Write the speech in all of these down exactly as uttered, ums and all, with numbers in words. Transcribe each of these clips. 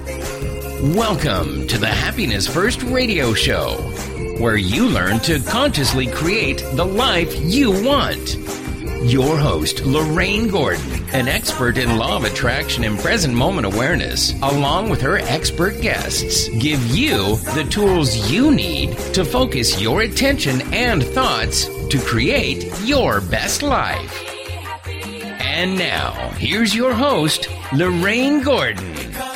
Welcome to the Happiness First radio show, where you learn to consciously create the life you want. Your host, Lorraine Gordon, an expert in law of attraction and present moment awareness, along with her expert guests, give you the tools you need to focus your attention and thoughts to create your best life. And now, here's your host, Lorraine Gordon.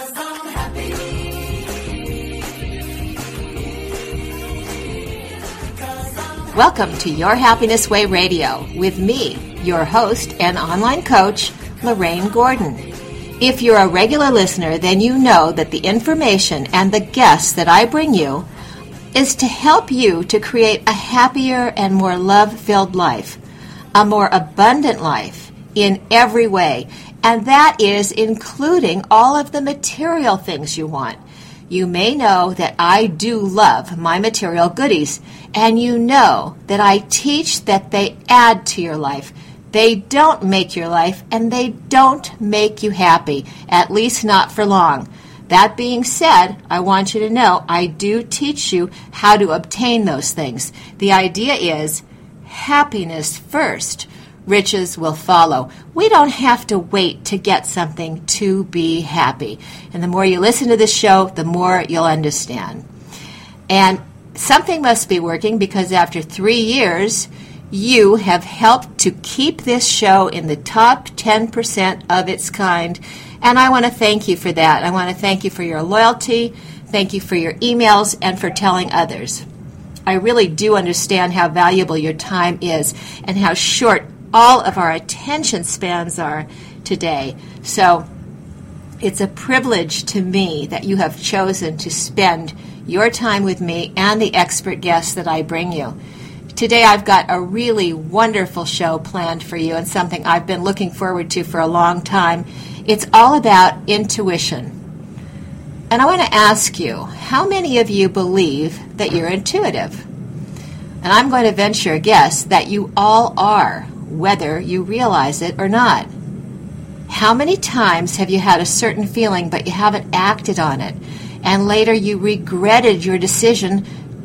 Welcome to Your Happiness Way Radio with me, your host and online coach, Lorraine Gordon. If you're a regular listener, then you know that the information and the guests that I bring you is to help you to create a happier and more love-filled life, a more abundant life in every way, and that is including all of the material things you want. You may know that I do love my material goodies, and you know that I teach that they add to your life. They don't make your life, and they don't make you happy, at least not for long. That being said, I want you to know I do teach you how to obtain those things. The idea is happiness first. Riches will follow. We don't have to wait to get something to be happy. And the more you listen to this show, the more you'll understand. And something must be working because after three years, you have helped to keep this show in the top ten percent of its kind. And I want to thank you for that. I want to thank you for your loyalty. Thank you for your emails and for telling others. I really do understand how valuable your time is and how short all of our attention spans are today. So it's a privilege to me that you have chosen to spend your time with me and the expert guests that I bring you. Today I've got a really wonderful show planned for you and something I've been looking forward to for a long time. It's all about intuition. And I want to ask you, how many of you believe that you're intuitive? And I'm going to venture a guess that you all are, whether you realize it or not. How many times have you had a certain feeling but you haven't acted on it, and later you regretted your decision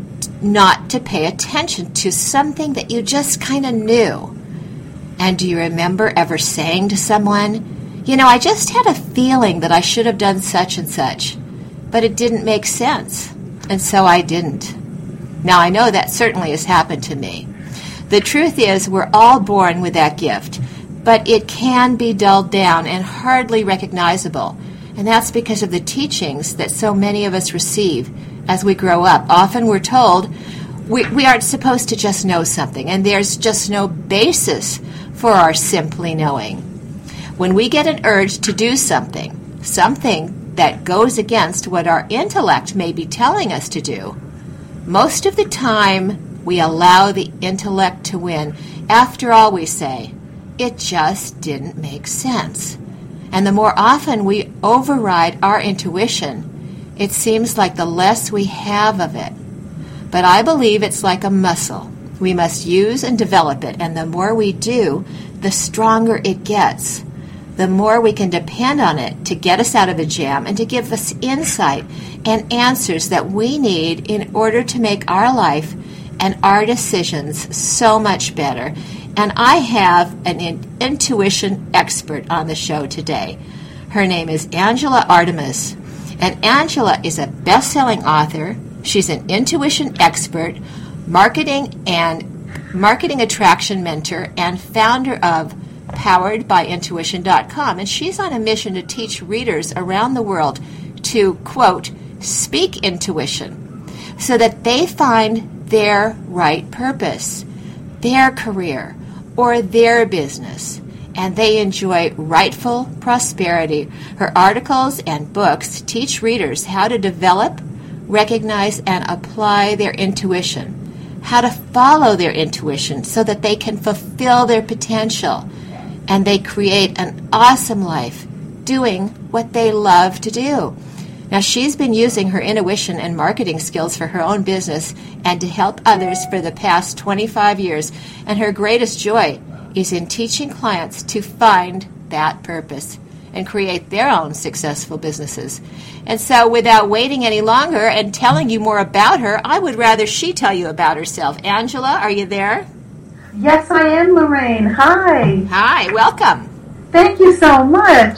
not to pay attention to something that you just kind of knew? And do you remember ever saying to someone, you know, I just had a feeling that I should have done such and such, but it didn't make sense, and so I didn't. Now, I know that certainly has happened to me. The truth is, we're all born with that gift, but it can be dulled down and hardly recognizable. And that's because of the teachings that so many of us receive as we grow up. Often we're told we, we aren't supposed to just know something, and there's just no basis for our simply knowing. When we get an urge to do something, something that goes against what our intellect may be telling us to do, most of the time we allow the intellect to win. After all, we say, it just didn't make sense. And the more often we override our intuition, it seems like the less we have of it. But I believe it's like a muscle. We must use and develop it, and the more we do, the stronger it gets. The more we can depend on it to get us out of a jam and to give us insight and answers that we need in order to make our life and our decisions so much better. And I have an in- intuition expert on the show today. Her name is Angela Artemis. And Angela is a best-selling author. She's an intuition expert, marketing and marketing attraction mentor, and founder of powered by intuition dot com. And she's on a mission to teach readers around the world to, quote, speak intuition so that they find their right purpose, their career, or their business, and they enjoy rightful prosperity. Her articles and books teach readers how to develop, recognize, and apply their intuition, how to follow their intuition so that they can fulfill their potential, and they create an awesome life doing what they love to do. Now, she's been using her intuition and marketing skills for her own business and to help others for the past twenty-five years, and her greatest joy is in teaching clients to find that purpose. and create their own successful businesses. And so without waiting any longer and telling you more about her, I would rather she tell you about herself. Angela, are you there? Yes, I am, Lorraine. Hi. Hi, welcome. Thank you so much.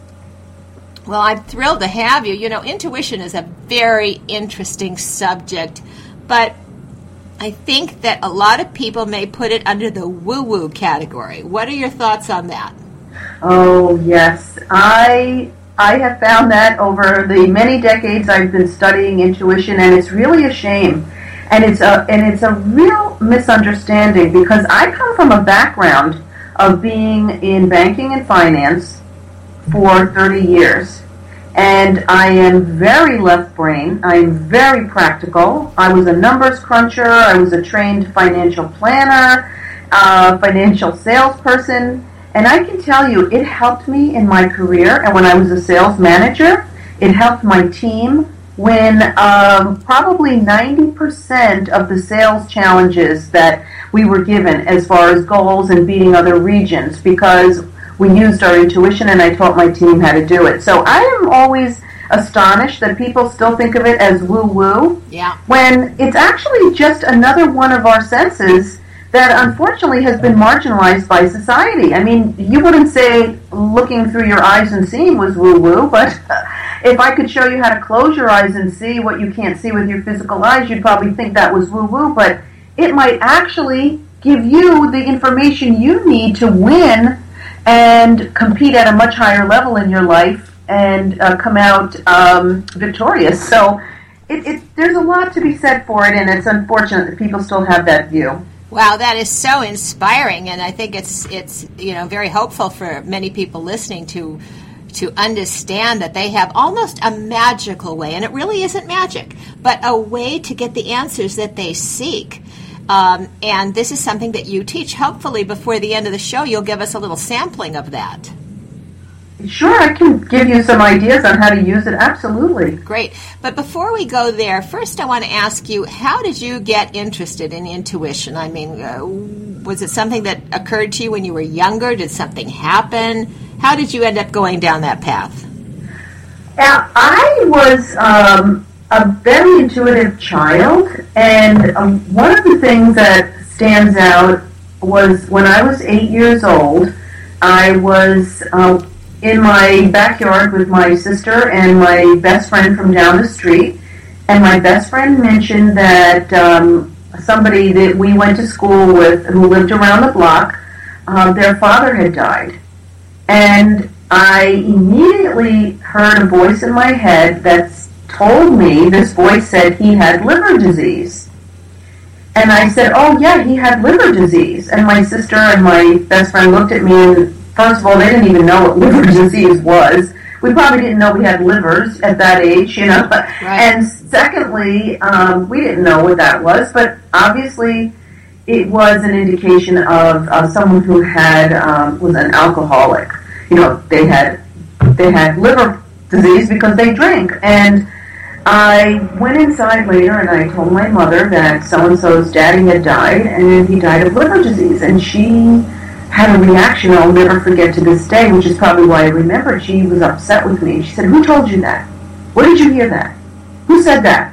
Well, I'm thrilled to have you. You know, intuition is a very interesting subject, but I think that a lot of people may put it under the woo-woo category. What are your thoughts on that? Oh, yes. I I have found that over the many decades I've been studying intuition, and it's really a shame. And it's a and it's a real misunderstanding, because I come from a background of being in banking and finance for thirty years. And I am very left brain. I'm very practical. I was a numbers cruncher. I was a trained financial planner, uh, financial salesperson. And I can tell you, it helped me in my career. And when I was a sales manager, it helped my team win um, probably ninety percent of the sales challenges that we were given as far as goals and beating other regions, because we used our intuition, and I taught my team how to do it. So I am always astonished that people still think of it as woo-woo, yeah, when it's actually just another one of our senses that unfortunately has been marginalized by society. I mean, you wouldn't say looking through your eyes and seeing was woo-woo, but if I could show you how to close your eyes and see what you can't see with your physical eyes, you'd probably think that was woo-woo, but it might actually give you the information you need to win and compete at a much higher level in your life and uh, come out um, victorious. So it, it, there's a lot to be said for it, and it's unfortunate that people still have that view. Wow, that is so inspiring, and I think it's it's you know very hopeful for many people listening to to understand that they have almost a magical way, and it really isn't magic, but a way to get the answers that they seek. Um, and this is something that you teach. Hopefully, before the end of the show, you'll give us a little sampling of that. Sure, I can give you some ideas on how to use it. Absolutely. Great. But before we go there, first I want to ask you, how did you get interested in intuition? I mean, uh, was it something that occurred to you when you were younger? Did something happen? How did you end up going down that path? Now, I was um, a very intuitive child, and um, one of the things that stands out was when I was eight years old, I was uh, in my backyard with my sister and my best friend from down the street, and my best friend mentioned that um, somebody that we went to school with who lived around the block, uh, their father had died. And I immediately heard a voice in my head that told me, this voice said he had liver disease. And I said, oh yeah, he had liver disease. And my sister and my best friend looked at me, and first of all, they didn't even know what liver disease was. We probably didn't know we had livers at that age, you know. Right. And secondly, um, we didn't know what that was, but obviously it was an indication of, of someone who had um, was an alcoholic. You know, they had they had liver disease because they drank. And I went inside later and I told my mother that so-and-so's daddy had died, and he died of liver disease. And she had a reaction I'll never forget to this day, which is probably why I remember. She was upset with me. She said, who told you that? Where did you hear that? Who said that?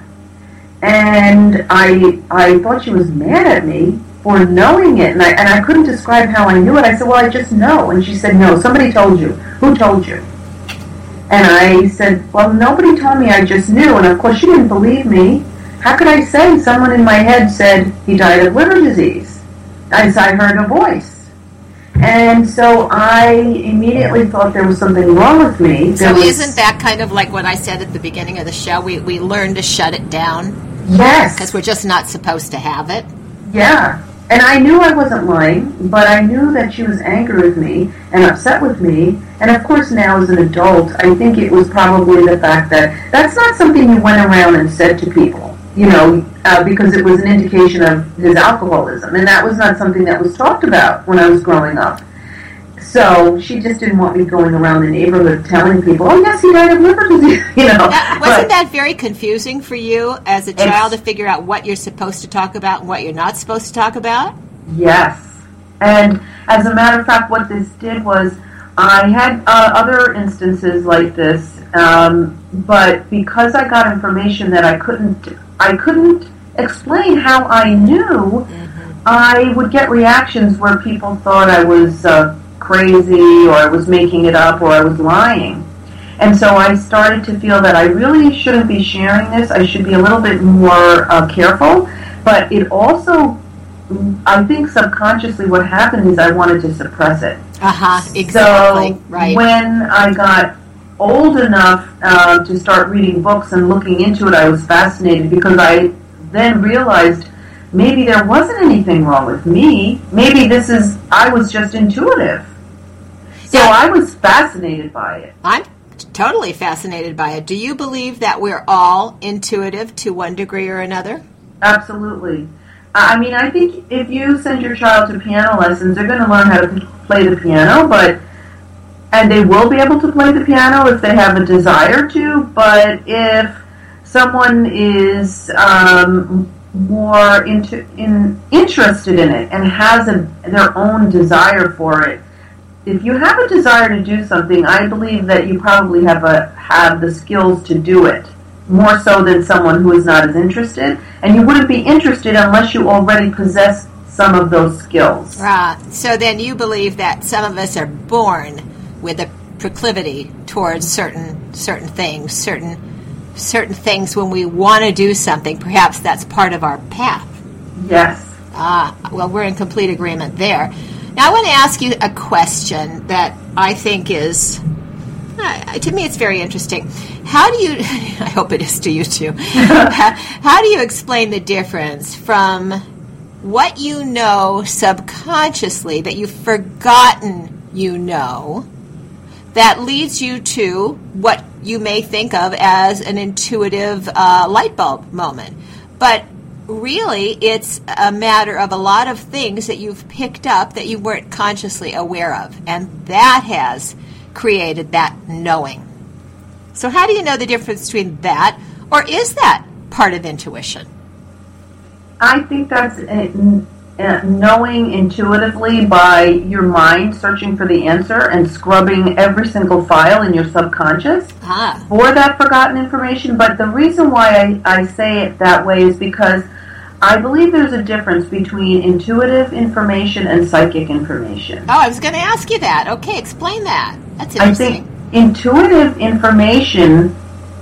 And I I thought she was mad at me for knowing it, and I, and I couldn't describe how I knew it. I said, well, I just know. And she said, no, somebody told you. Who told you? And I said, well, nobody told me, I just knew. And of course, she didn't believe me. How could I say? Someone in my head said he died of liver disease. I said, I heard a voice. And so I immediately thought there was something wrong with me. There so was, isn't that kind of like what I said at the beginning of the show? We, we learn to shut it down? Yes. Because we're just not supposed to have it? Yeah. And I knew I wasn't lying, but I knew that she was angry with me and upset with me. And of course, now as an adult, I think it was probably the fact that that's not something you went around and said to people, you know, uh, because it was an indication of his alcoholism. And that was not something that was talked about when I was growing up. So she just didn't want me going around the neighborhood telling people, oh, yes, he died of liver disease, you know. That, wasn't but, that very confusing for you as a child to figure out what you're supposed to talk about and what you're not supposed to talk about? Yes. And as a matter of fact, what this did was, I had uh, other instances like this, um, but because I got information that I couldn't, I couldn't explain how I knew, mm-hmm. I would get reactions where people thought I was uh, crazy, or I was making it up, or I was lying. And so I started to feel that I really shouldn't be sharing this. I should be a little bit more uh, careful. But it also, I think subconsciously what happened is I wanted to suppress it. Uh-huh, exactly. So right. when I got old enough uh, to start reading books and looking into it, I was fascinated because I then realized maybe there wasn't anything wrong with me. Maybe this is, I was just intuitive. So yeah. I was fascinated by it. I'm totally fascinated by it. Do you believe that we're all intuitive to one degree or another? Absolutely. I mean, I think if you send your child to piano lessons, they're going to learn how to play the piano, but and they will be able to play the piano if they have a desire to, but if someone is um, more into, in, interested in it and has a, their own desire for it, if you have a desire to do something, I believe that you probably have a have the skills to do it, more so than someone who is not as interested. And you wouldn't be interested unless you already possess some of those skills. Right. So then you believe that some of us are born with a proclivity towards certain certain things, certain certain things when we want to do something. Perhaps that's part of our path. Yes. Ah, well, we're in complete agreement there. Now I want to ask you a question that I think is, uh, to me it's very interesting. How do you, I hope it is to you too, how, how do you explain the difference from what you know subconsciously that you've forgotten you know that leads you to what you may think of as an intuitive uh, light bulb moment? But really, it's a matter of a lot of things that you've picked up that you weren't consciously aware of, and that has created that knowing. So how do you know the difference between that, or is that part of intuition? I think that's uh, uh, knowing intuitively by your mind searching for the answer and scrubbing every single file in your subconscious ah. for that forgotten information. But the reason why I, I say it that way is because I believe there's a difference between intuitive information and psychic information. Oh, I was going to ask you that. Okay, explain that. That's interesting. I think intuitive information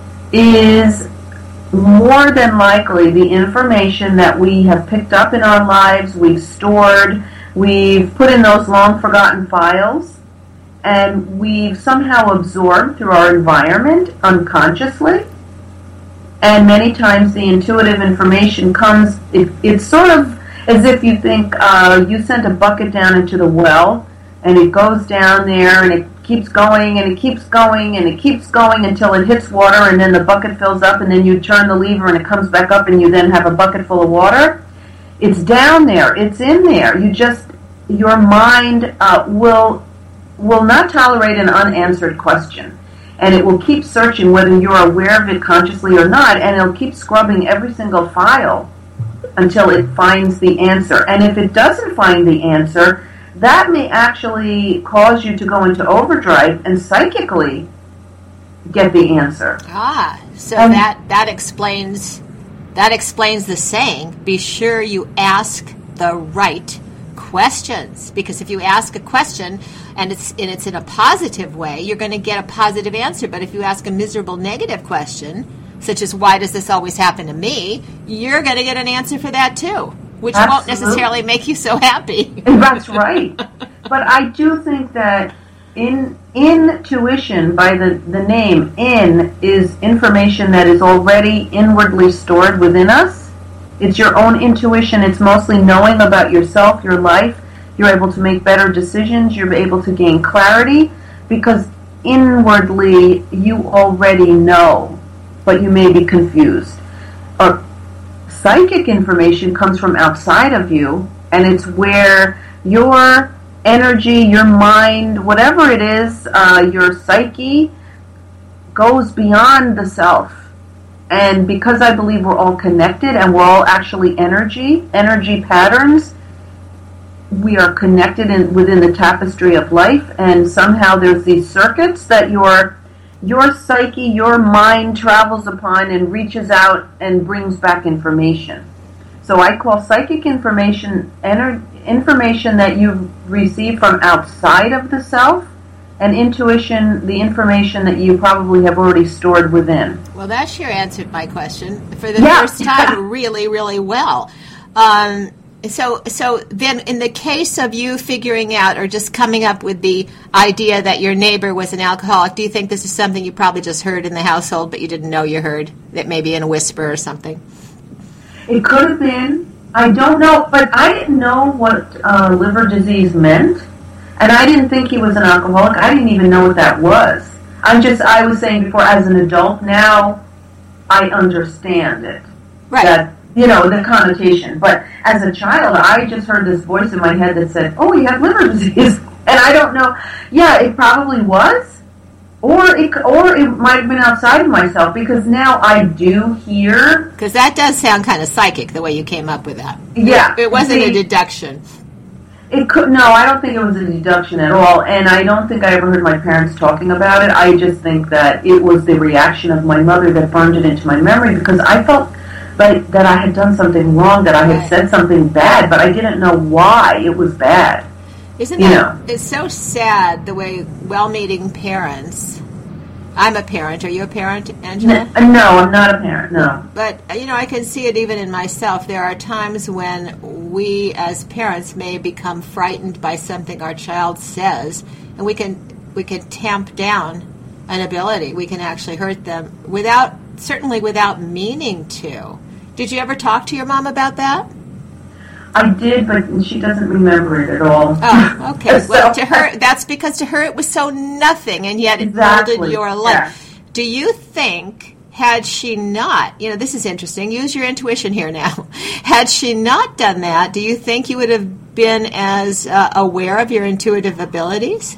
is more than likely the information that we have picked up in our lives, we've stored, we've put in those long forgotten files, and we've somehow absorbed through our environment unconsciously. And many times the intuitive information comes, it, it's sort of as if you think uh, you sent a bucket down into the well, and it goes down there, and it keeps going, and it keeps going, and it keeps going until it hits water, and then the bucket fills up, and then you turn the lever, and it comes back up, and you then have a bucket full of water. It's down there. It's in there. You just, your mind uh, will will not tolerate an unanswered question. And it will keep searching whether you're aware of it consciously or not, and it'll keep scrubbing every single file until it finds the answer. And if it doesn't find the answer, that may actually cause you to go into overdrive and psychically get the answer. Ah, so and that, that explains that explains the saying, be sure you ask the right questions. Because if you ask a question and it's and it's in a positive way, you're going to get a positive answer. But if you ask a miserable negative question, such as why does this always happen to me, you're going to get an answer for that too, which Absolutely. Won't necessarily make you so happy. That's right. But I do think that in intuition, by the, the name, in is information that is already inwardly stored within us. It's your own intuition. It's mostly knowing about yourself, your life. You're able to make better decisions. You're able to gain clarity because inwardly you already know, but you may be confused. Or psychic information comes from outside of you, and it's where your energy, your mind, whatever it is, uh, your psyche goes beyond the self. And because I believe we're all connected and we're all actually energy, energy patterns, we are connected in, within the tapestry of life, and somehow there's these circuits that your your psyche, your mind travels upon and reaches out and brings back information. So I call psychic information ener- information that you've received from outside of the self, and intuition, the information that you probably have already stored within. Well, that sure answered my question for the Yeah. first time really, really well. Um, so, so then in the case of you figuring out or just coming up with the idea that your neighbor was an alcoholic, do you think this is something you probably just heard in the household but you didn't know you heard, that maybe in a whisper or something? It could have been. I don't know, but I didn't know what uh, liver disease meant, and I didn't think he was an alcoholic. I didn't even know what that was. I'm just, I was saying before, as an adult, now I understand it. Right. That, you know, the connotation. But as a child, I just heard this voice in my head that said, oh, you have liver disease. And I don't know. Yeah, it probably was. Or it, or it might have been outside of myself, because now I do hear. Because that does sound kind of psychic, the way you came up with that. Yeah. It wasn't see, a deduction. It could, no, I don't think it was a deduction at all, and I don't think I ever heard my parents talking about it. I just think that it was the reaction of my mother that burned it into my memory, because I felt like that I had done something wrong, that I had Right. said something bad, but I didn't know why it was bad. Isn't You that, know. it's so sad the way well-meaning parents, I'm a parent, are you a parent, Angela? N- no, I'm not a parent, no. But, you know, I can see it even in myself. There are times when we as parents may become frightened by something our child says, and we can we can tamp down an ability. We can actually hurt them without, certainly without meaning to. Did you ever talk to your mom about that? I did, but she doesn't remember it at all. Oh, okay. So- Well, to her, that's because to her it was so nothing, and yet it Exactly, molded your life. yeah. Do you think, had she not, you know, this is interesting, use your intuition here now. Had she not done that, do you think you would have been as uh, aware of your intuitive abilities?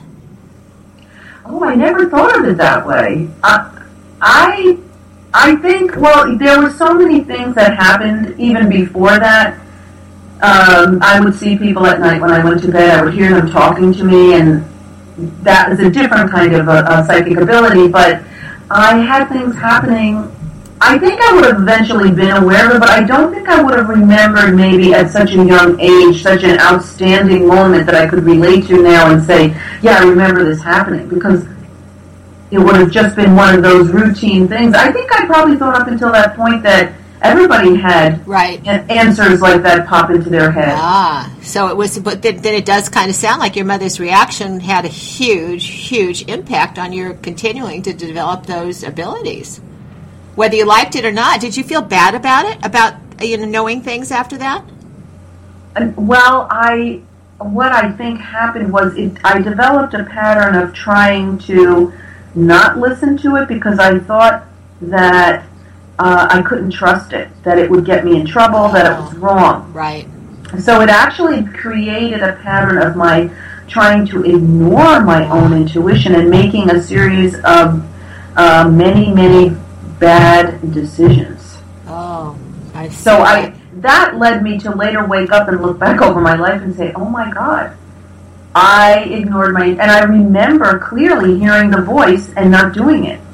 Oh, I never thought of it that way. Uh, I, I think, well, there were so many things that happened even before that. Um, I would see people at night when I went to bed. I would hear them talking to me, and that is a different kind of a, a psychic ability. But I had things happening. I think I would have eventually been aware of it, but I don't think I would have remembered maybe at such a young age, such an outstanding moment that I could relate to now and say, yeah, I remember this happening, because it would have just been one of those routine things. I think I probably thought up until that point that everybody had Right. answers like that pop into their head. Ah, so it was, but then, then it does kind of sound like your mother's reaction had a huge, huge impact on your continuing to develop those abilities. Whether you liked it or not, did you feel bad about it, about, you know, knowing things after that? And, well, I what I think happened was it, I developed a pattern of trying to not listen to it, because I thought that uh, I couldn't trust it, that it would get me in trouble, that it was wrong. Right. So it actually created a pattern of my trying to ignore my own intuition and making a series of uh, many, many bad decisions. Oh, I see. So I that led me to later wake up and look back over my life and say, oh my God, I ignored my, and I remember clearly hearing the voice and not doing it.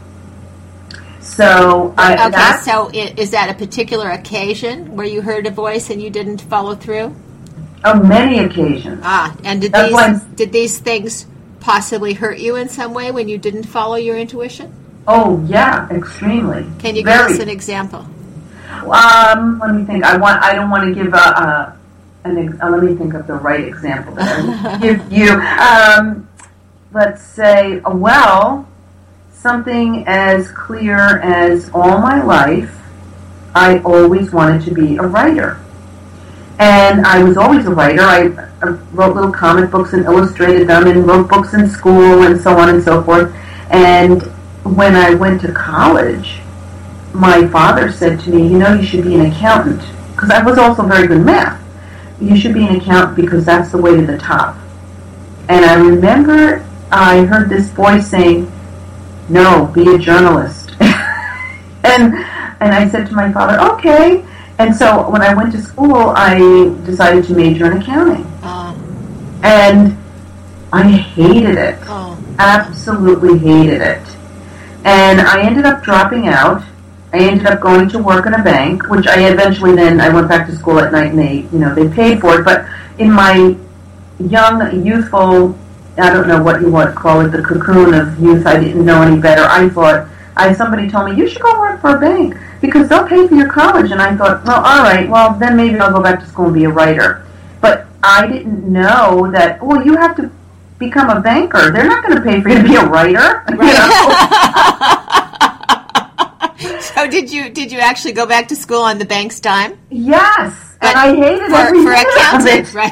So I, Okay, that, so i- is that a particular occasion where you heard a voice and you didn't follow through? on many occasions. Ah, and did That's these why- did these things possibly hurt you in some way when you didn't follow your intuition? Oh yeah, extremely. Can you give Very. us an example? Um, let me think. I want. I don't want to give a. a an. ex- Uh, let me think of the right example that I would give you. Um, let's say, uh, well, something as clear as all my life, I always wanted to be a writer, and I was always a writer. I, I wrote little comic books and illustrated them, and wrote books in school, and so on and so forth. And when I went to college, my father said to me, you know, you should be an accountant, because I was also very good at math. You should be an accountant because that's the way to the top. And I remember I heard this voice saying, no, be a journalist. and and I said to my father, okay. And so when I went to school, I decided to major in accounting. Uh, And I hated it. Oh. Absolutely hated it. And I ended up dropping out. I ended up going to work in a bank, which I eventually then, I went back to school at night and they, you know, they paid for it. But in my young, youthful, I don't know what you want to call it, the cocoon of youth, I didn't know any better. I thought, I somebody told me, you should go work for a bank because they'll pay for your college. And I thought, well, all right, well, then maybe I'll go back to school and be a writer. But I didn't know that, well, you have to become a banker. They're not going to pay for you to be a writer. You know? So did you did you actually go back to school on the bank's dime? Yes, but and I hated for, every for minute accounting, of it.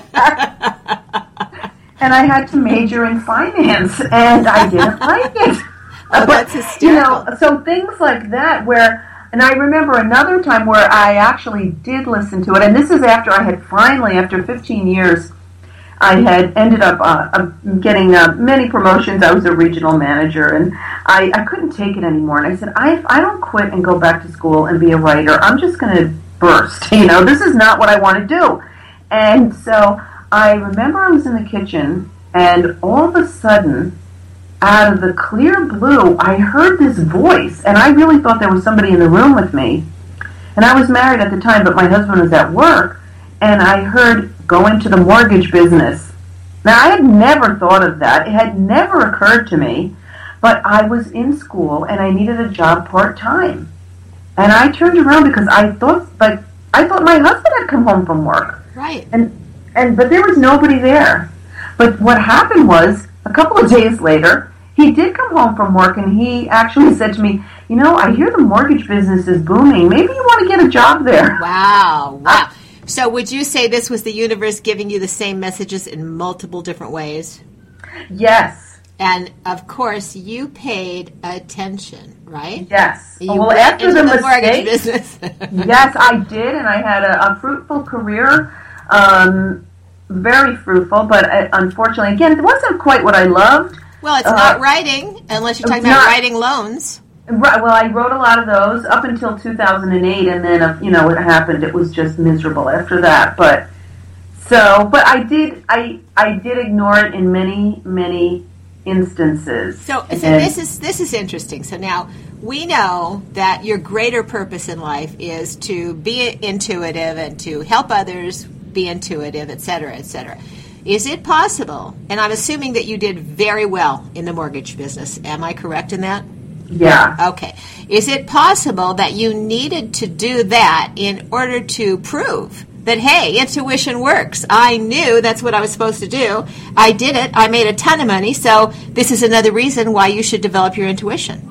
Right? And I had to major in finance, and I didn't like it. Oh, but, that's hysterical. You know, so things like that where, and I remember another time where I actually did listen to it, and this is after I had finally, after fifteen years, I had ended up uh, uh, getting uh, many promotions. I was a regional manager, and I, I couldn't take it anymore. And I said, I, if I don't quit and go back to school and be a writer, I'm just going to burst. You know, this is not what I want to do. And so I remember I was in the kitchen, and all of a sudden, out of the clear blue, I heard this voice, and I really thought there was somebody in the room with me. And I was married at the time, but my husband was at work, and I heard, go into the mortgage business. Now, I had never thought of that. It had never occurred to me, but I was in school, and I needed a job part-time. And I turned around because I thought, like, I thought my husband had come home from work. Right. And, and but there was nobody there. But what happened was, a couple of days later, he did come home from work, and he actually said to me, you know, I hear the mortgage business is booming. Maybe you want to get a job there. Wow, wow. So would you say this was the universe giving you the same messages in multiple different ways? Yes. And, of course, you paid attention, right? Yes. You well, went after into the, the mistake, mortgage business. Yes, I did, and I had a, a fruitful career, um, very fruitful, but uh, unfortunately, again, it wasn't quite what I loved. Well, it's uh, not writing, unless you're talking about not, writing loans. Right. Well, I wrote a lot of those up until two thousand eight, and then, uh, you know, what happened, it was just miserable after that. But, so, but I did, I, I did ignore it in many, many instances. So, so and, this is this is interesting. So now we know that your greater purpose in life is to be intuitive and to help others be intuitive, et cetera, et cetera. Is it possible, and I'm assuming that you did very well in the mortgage business, am I correct in that? Yeah. Okay. Is it possible that you needed to do that in order to prove that, hey, intuition works. I knew that's what I was supposed to do. I did it. I made a ton of money. So this is another reason why you should develop your intuition.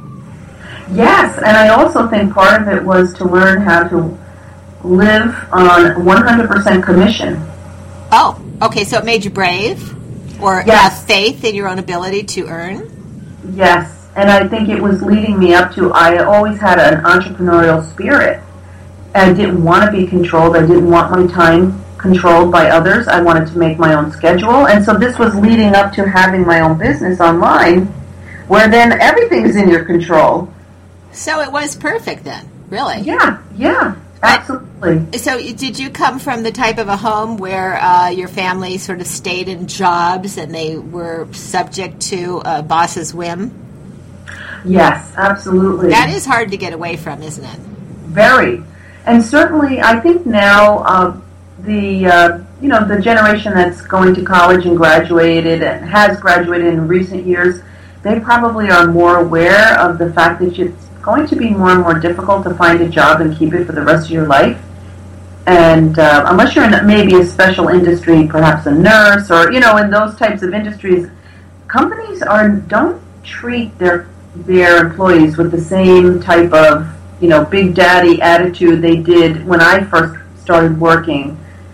Yes, and I also think part of it was to learn how to live on one hundred percent commission. Oh, okay. So it made you brave or Yes. have faith in your own ability to earn? Yes. And I think it was leading me up to, I always had an entrepreneurial spirit. I didn't want to be controlled. I didn't want my time controlled by others. I wanted to make my own schedule. And so this was leading up to having my own business online, where then everything is in your control. So it was perfect then, really? Yeah, yeah, absolutely. So did you come from the type of a home where uh, your family sort of stayed in jobs and they were subject to a boss's whim? Yes, absolutely. That is hard to get away from, isn't it? Very. And certainly, I think now uh, the uh, you know the generation that's going to college and graduated and has graduated in recent years, they probably are more aware of the fact that it's going to be more and more difficult to find a job and keep it for the rest of your life. And uh, unless you're in maybe a special industry, perhaps a nurse or you know in those types of industries, companies are don't treat their their employees with the same type of, you know, big daddy attitude they did when I first started working.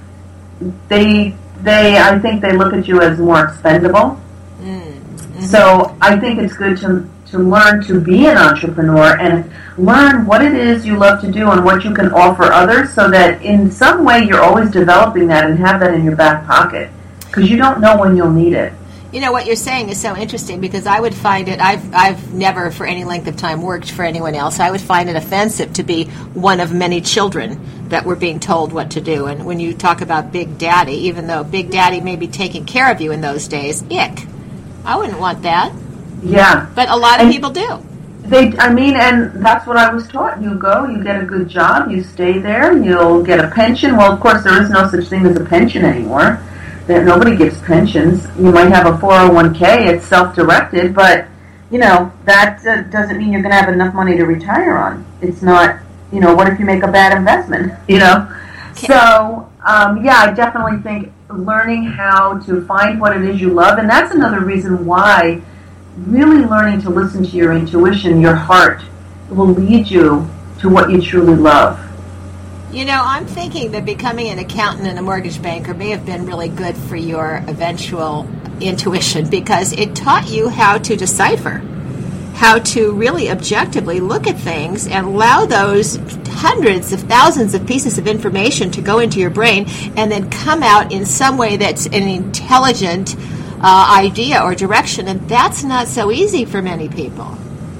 They, they, I think they look at you as more expendable. Mm-hmm. So I think it's good to to learn to be an entrepreneur and learn what it is you love to do and what you can offer others, so that in some way you're always developing that and have that in your back pocket, because you don't know when you'll need it. You know, what you're saying is so interesting because I would find it, I've I've never for any length of time worked for anyone else. I would find it offensive to be one of many children that were being told what to do. And when you talk about Big Daddy, even though Big Daddy may be taking care of you in those days, ick. I wouldn't want that. Yeah. But a lot of and people do. They, I mean, and that's what I was taught. You go, you get a good job, you stay there, you'll get a pension. Well, of course, there is no such thing as a pension anymore. That nobody gives pensions. You might have a four oh one k, it's self-directed, but, you know, that uh, doesn't mean you're going to have enough money to retire on. It's not, you know, what if you make a bad investment, you know? Okay. So, um, yeah, I definitely think learning how to find what it is you love, and that's another reason why really learning to listen to your intuition, your heart, will lead you to what you truly love. You know, I'm thinking that becoming an accountant and a mortgage banker may have been really good for your eventual intuition because it taught you how to decipher, how to really objectively look at things and allow those hundreds of thousands of pieces of information to go into your brain and then come out in some way that's an intelligent uh, idea or direction. And that's not so easy for many people.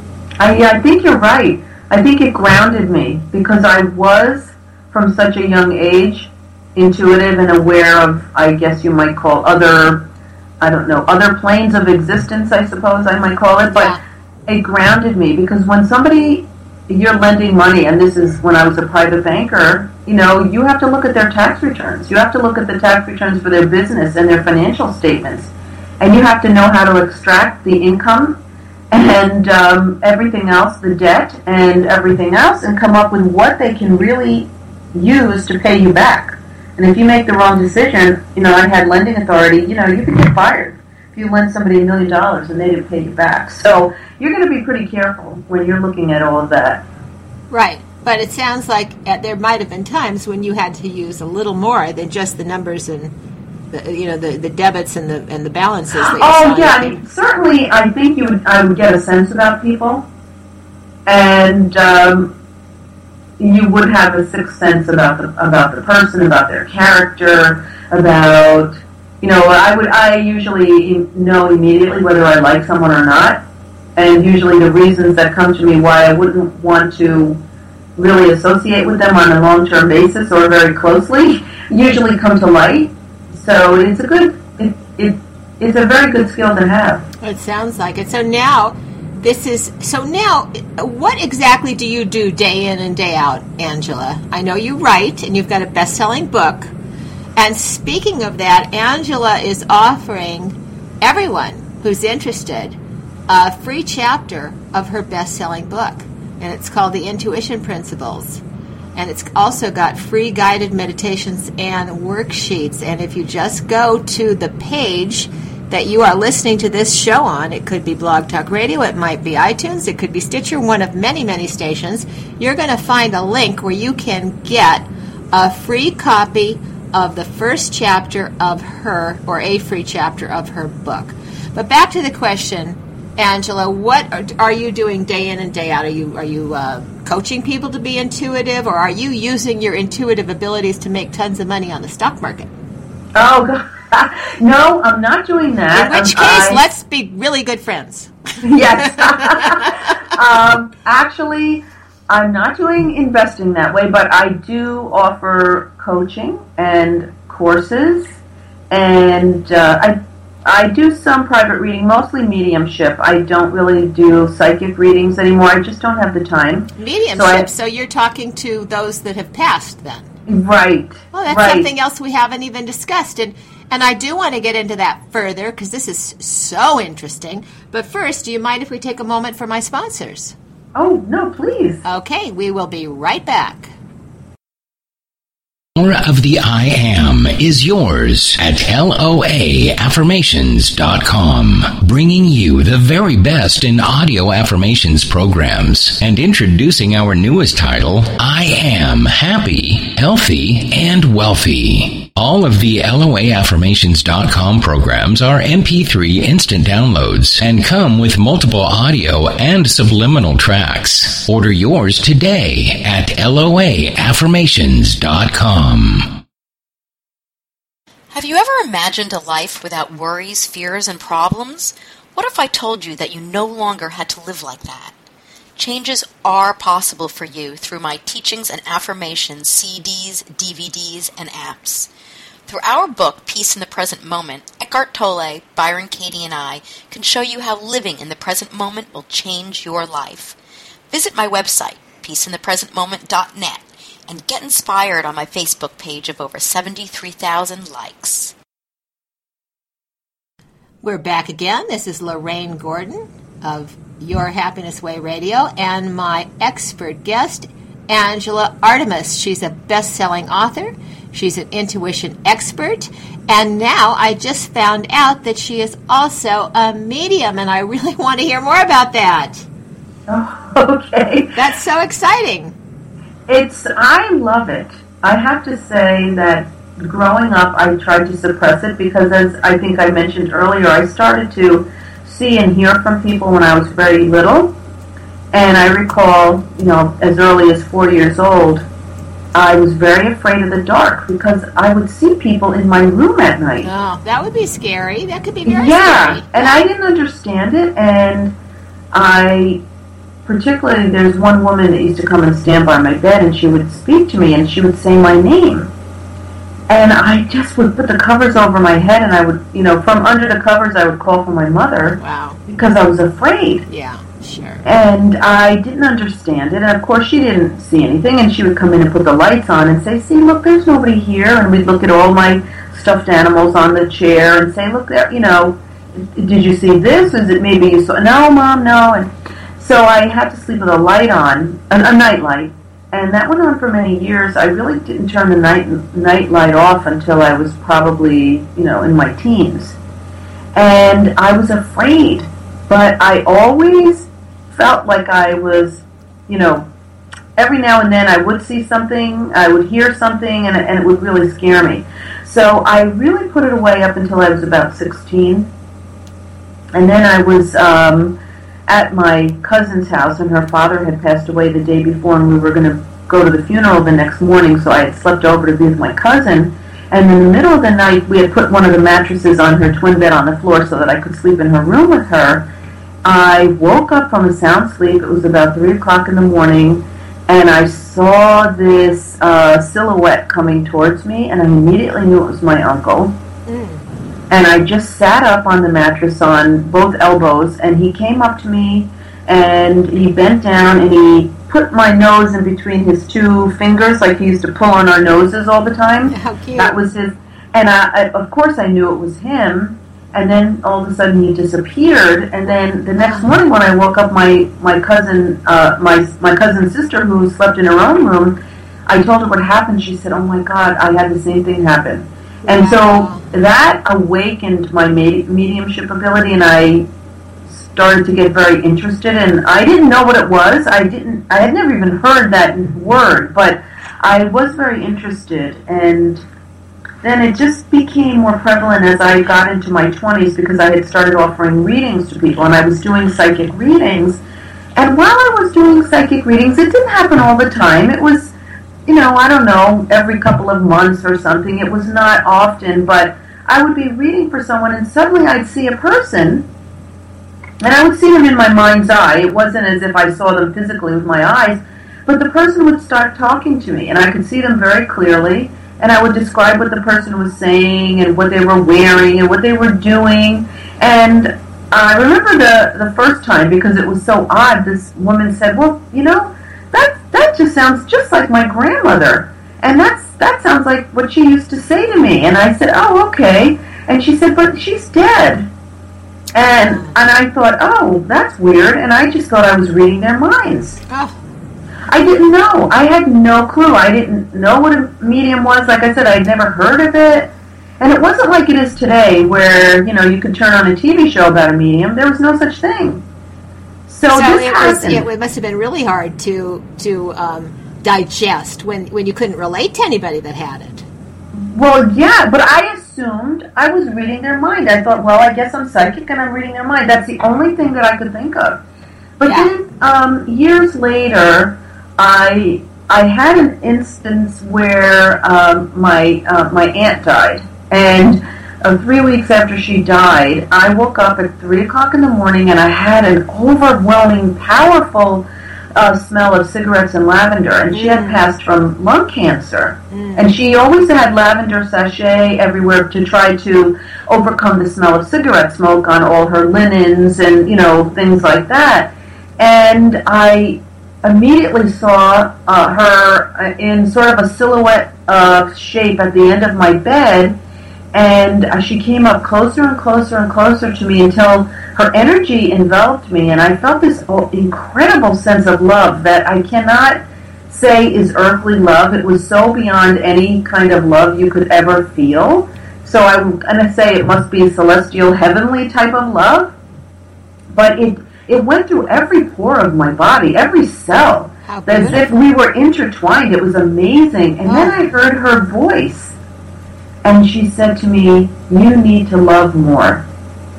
I, I think you're right. I think it grounded me because I was, from such a young age, intuitive and aware of, I guess you might call other, I don't know, other planes of existence, I suppose I might call it, but yeah. It grounded me because when somebody, you're lending money, and this is when I was a private banker, you know, you have to look at their tax returns. You have to look at the tax returns for their business and their financial statements, and you have to know how to extract the income and um, everything else, the debt and everything else, and come up with what they can really use to pay you back. And if you make the wrong decision, you know, I had lending authority, you know, you could get fired if you lend somebody a million dollars and they didn't pay you back. So you're going to be pretty careful when you're looking at all of that. Right. But it sounds like uh, there might have been times when you had to use a little more than just the numbers and, the, you know, the, the debits and the and the balances. That you oh, saw yeah. I mean, certainly, I think you would, I would get a sense about people. And, um, you would have a sixth sense about the about the person, about their character, about, you know, I would I usually know immediately whether I like someone or not, and usually the reasons that come to me why I wouldn't want to really associate with them on a long-term basis or very closely usually come to light. So it's a good, it, it it's a very good skill to have. It sounds like it. So now. This is, so now, what exactly do you do day in and day out, Angela? I know you write, and you've got a best-selling book. And speaking of that, Angela is offering everyone who's interested a free chapter of her best-selling book. And it's called The Intuition Principles. And it's also got free guided meditations and worksheets. And if you just go to the page that you are listening to this show on, it could be Blog Talk Radio, it might be iTunes, it could be Stitcher, one of many, many stations, you're going to find a link where you can get a free copy of the first chapter of her, or a free chapter of her book. But back to the question, Angela, what are, are you doing day in and day out? Are you, are you uh, coaching people to be intuitive, or are you using your intuitive abilities to make tons of money on the stock market? Oh, God. No, I'm not doing that. In which um, case, I, let's be really good friends. Yes. um, actually, I'm not doing investing that way, but I do offer coaching and courses, and uh, I I do some private reading, mostly mediumship. I don't really do psychic readings anymore. I just don't have the time. Mediumship, so, I, so you're talking to those that have passed then? Right. Well, that's right. something else we haven't even discussed. And And I do want to get into that further because this is so interesting. But first, do you mind if we take a moment for my sponsors? Oh, no, please. Okay, we will be right back. More of the I Am is yours at L O A affirmations dot com, bringing you the very best in audio affirmations programs and introducing our newest title, I Am Happy, Healthy, and Wealthy. All of the L O A affirmations dot com programs are M P three instant downloads and come with multiple audio and subliminal tracks. Order yours today at L O A affirmations dot com. Have you ever imagined a life without worries, fears, and problems? What if I told you that you no longer had to live like that? Changes are possible for you through my teachings and affirmations, C Ds, D V Ds, and apps. Through our book, Peace in the Present Moment, Eckhart Tolle, Byron Katie, and I can show you how living in the present moment will change your life. Visit my website, peace in the present moment dot net, and get inspired on my Facebook page of over seventy-three thousand likes. We're back again. This is Lorraine Gordon of Your Happiness Way Radio and my expert guest, Angela Artemis. She's a best-selling author. She's an intuition expert. And now I just found out that she is also a medium, and I really want to hear more about that. Oh, okay. That's so exciting. It's, I love it. I have to say that growing up, I tried to suppress it because, as I think I mentioned earlier, I started to see and hear from people when I was very little. And I recall, you know, as early as four years old, I was very afraid of the dark because I would see people in my room at night. Oh, that would be scary. That could be very yeah, scary. And I didn't understand it, and I... Particularly, there's one woman that used to come and stand by my bed, and she would speak to me, and she would say my name. And I just would put the covers over my head, and I would, you know, from under the covers, I would call for my mother. Wow. Because I was afraid. Yeah, sure. And I didn't understand it, and of course she didn't see anything, and she would come in and put the lights on and say, see, look, there's nobody here, and we'd look at all my stuffed animals on the chair and say, look, there, you know, did you see this? Is it maybe you saw? No, Mom, no. And so I had to sleep with a light on, a, a night light, and that went on for many years. I really didn't turn the night night light off until I was probably, you know, in my teens. And I was afraid, but I always felt like I was, you know, every now and then I would see something, I would hear something, and, and it would really scare me. So I really put it away up until I was about sixteen. And then I was... Um, at my cousin's house, and her father had passed away the day before, and we were going to go to the funeral the next morning, so I had slept over to be with my cousin, and in the middle of the night, we had put one of the mattresses on her twin bed on the floor so that I could sleep in her room with her. I woke up from a sound sleep. It was about three o'clock in the morning, and I saw this uh, silhouette coming towards me, and I immediately knew it was my uncle. Mm. And I just sat up on the mattress on both elbows, and he came up to me, and he bent down, and he put my nose in between his two fingers, like he used to pull on our noses all the time. How cute. That was his, and I, I, of course I knew it was him, and then all of a sudden he disappeared, and then the next morning when I woke up, my, my cousin, uh, my, my cousin's sister, who slept in her own room, I told her what happened. She said, oh my God, I had the same thing happen. And so that awakened my mediumship ability, and I started to get very interested. And I didn't know what it was. I didn't. I had never even heard that word, but I was very interested. And then it just became more prevalent as I got into my twenties because I had started offering readings to people, and I was doing psychic readings. And while I was doing psychic readings, it didn't happen all the time. It was, you know, I don't know, every couple of months or something. It was not often, but I would be reading for someone, and suddenly I'd see a person, and I would see them in my mind's eye. It wasn't as if I saw them physically with my eyes, but the person would start talking to me, and I could see them very clearly, and I would describe what the person was saying, and what they were wearing, and what they were doing. And I remember the, the first time, because it was so odd, this woman said, well, you know, that that just sounds just like my grandmother, and that's that sounds like what she used to say to me. And I said, oh, okay. And she said, but she's dead. And and I thought, oh, that's weird. And I just thought I was reading their minds. Oh. I didn't know. I had no clue. I didn't know what a medium was. Like I said, I'd never heard of it. And it wasn't like it is today, where, you know, you could turn on a T V show about a medium. There was no such thing. So, so this it, happened. was, it must have been really hard to to um, digest when, when you couldn't relate to anybody that had it. Well, yeah, but I assumed I was reading their mind. I thought, well, I guess I'm psychic and I'm reading their mind. That's the only thing that I could think of. But yeah. then um, years later, I I had an instance where um, my uh, my aunt died, And uh, three weeks after she died, I woke up at three o'clock in the morning and I had an overwhelming, powerful uh, smell of cigarettes and lavender. And she had passed from lung cancer. Mm. And she always had lavender sachet everywhere to try to overcome the smell of cigarette smoke on all her linens and, you know, things like that. And I immediately saw uh, her in sort of a silhouette uh, shape at the end of my bed, and uh, she came up closer and closer and closer to me until her energy enveloped me, and I felt this oh, incredible sense of love that I cannot say is earthly love. It was so beyond any kind of love you could ever feel. So I'm going to say it must be a celestial, heavenly type of love, but it It went through every pore of my body, every cell, as if we were intertwined. It was amazing. And oh. then I heard her voice, and she said to me, "You need to love more."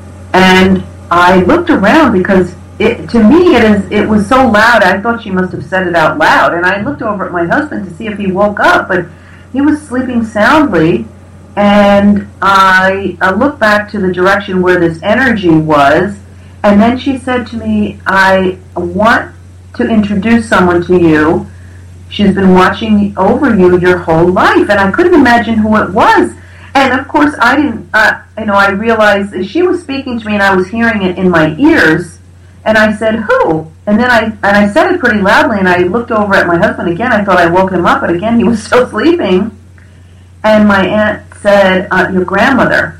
And I looked around because it, to me it is it was so loud. I thought she must have said it out loud. And I looked over at my husband to see if he woke up, but he was sleeping soundly. And I, I looked back to the direction where this energy was. And then she said to me, "I want to introduce someone to you. She's been watching over you your whole life." And I couldn't imagine who it was. And of course, I didn't, uh, you know, I realized that she was speaking to me and I was hearing it in my ears. And I said, "Who?" And then I, and I said it pretty loudly, and I looked over at my husband again. I thought I woke him up, but again, he was still sleeping. And my aunt said, uh, "Your grandmother."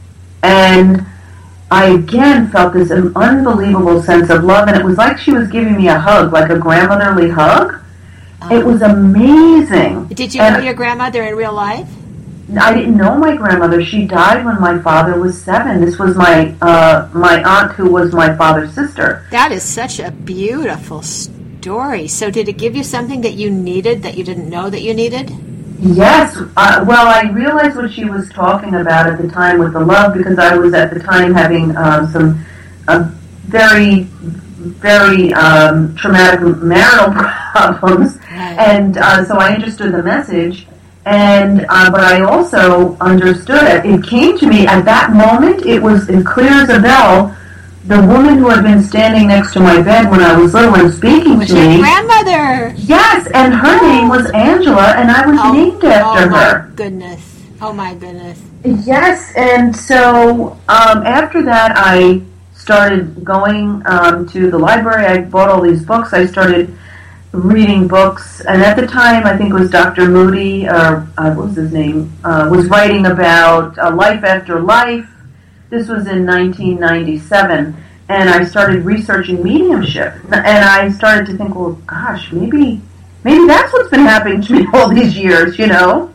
And I again felt this unbelievable sense of love, and it was like she was giving me a hug, like a grandmotherly hug. Um, it was amazing. Did you and know your grandmother in real life? I didn't know my grandmother. She died when my father was seven. This was my uh, my aunt, who was my father's sister. That is such a beautiful story. So did it give you something that you needed that you didn't know that you needed? Yes. Uh, well, I realized what she was talking about at the time with the love, because I was at the time having uh, some uh, very, very um, traumatic marital problems, right. and uh, so I understood the message. And uh, but I also understood it. It came to me at that moment. It was as clear as a bell. The woman who had been standing next to my bed when I was little and speaking was to your me. grandmother. Yes, and her oh. name was Angela, and I was oh, named after oh my her. Goodness! Oh my goodness! Yes, and so um, after that, I started going um, to the library. I bought all these books. I started reading books, and at the time, I think it was Doctor Moody, or uh, what was his name, uh, was writing about uh, life after life. This was in nineteen ninety-seven, and I started researching mediumship, and I started to think, well, gosh, maybe maybe that's what's been happening to me all these years, you know?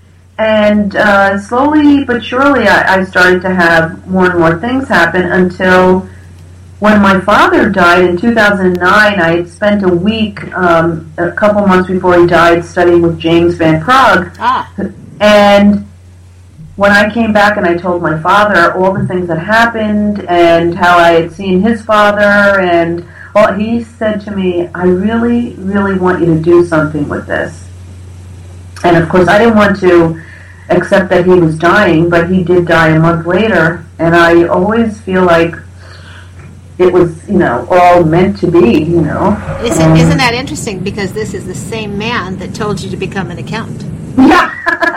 And uh, slowly but surely, I, I started to have more and more things happen until when my father died in two thousand nine. I had spent a week, um, a couple months before he died, studying with James Van Praagh, ah. and when I came back and I told my father all the things that happened and how I had seen his father, and well, he said to me, "I really, really want you to do something with this." And of course, I didn't want to accept that he was dying, but he did die a month later, and I always feel like it was, you know, all meant to be, you know. Isn't, um, isn't that interesting? Because this is the same man that told you to become an accountant. Yeah.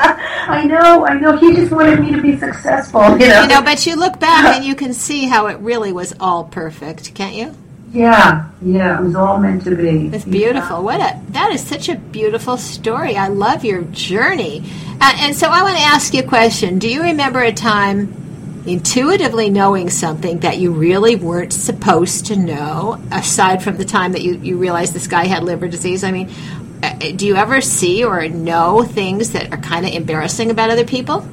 I know, I know. He just wanted me to be successful, you know. You know, but you look back and you can see how it really was all perfect, can't you? Yeah, yeah. It was all meant to be. It's beautiful. Yeah. What a that is such a beautiful story. I love your journey. Uh, and so I want to ask you a question. Do you remember a time intuitively knowing something that you really weren't supposed to know, aside from the time that you, you realized this guy had liver disease? I mean, do you ever see or know things that are kind of embarrassing about other people?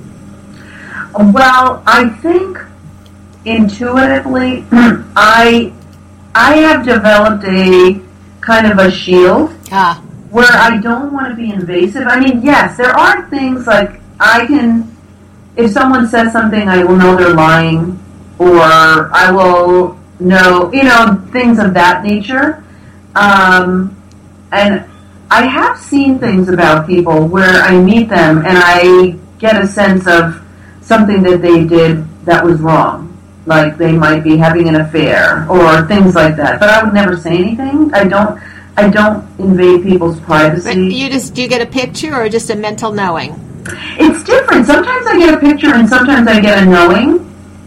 Well, I think intuitively, I I have developed a kind of a shield ah. where I don't want to be invasive. I mean, yes, there are things like I can, if someone says something, I will know they're lying, or I will know, you know, things of that nature. Um, and I have seen things about people where I meet them and I get a sense of something that they did that was wrong, like they might be having an affair or things like that. But I would never say anything. I don't. I don't invade people's privacy. But you just do you get a picture or just a mental knowing? It's different. Sometimes I get a picture and sometimes I get a knowing.